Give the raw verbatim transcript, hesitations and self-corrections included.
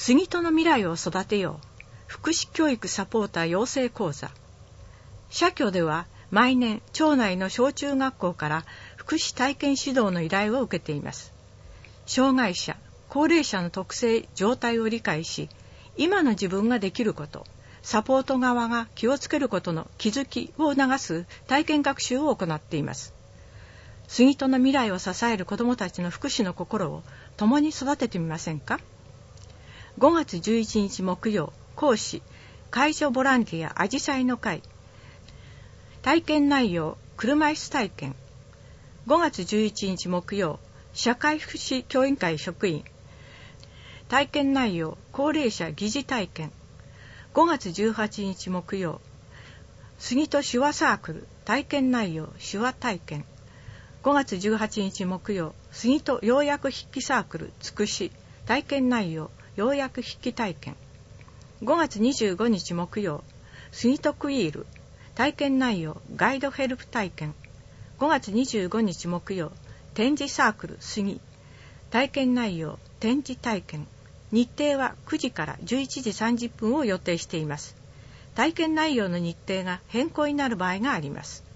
杉戸の未来を育てよう福祉教育サポーター養成講座。社協では毎年町内の小中学校から福祉体験指導の依頼を受けています。障害者、高齢者の特性、状態を理解し、今の自分ができること、サポート側が気をつけることの気づきを促す体験学習を行っています。杉戸の未来を支える子どもたちの福祉の心を共に育ててみませんか。ごがつじゅういちにち木曜、講師、介助ボランティアあじさいの会。体験内容、車椅子体験。ごがつじゅういちにち木曜、社会福祉協議会職員。体験内容、高齢者疑似体験。ごがつじゅうはちにち木曜、杉戸手話サークル。体験内容、手話体験。ごがつじゅうはちにち木曜、杉戸要約筆記サークルつくし。体験内容、要約筆記体験。ごがつにじゅうごにち木曜、杉戸クイール。体験内容、ガイドヘルプ体験。ごがつにじゅうごにち木曜、展示サークル杉。体験内容、展示体験。日程はくじからじゅういちじさんじゅっぷんを予定しています。体験内容の日程が変更になる場合があります。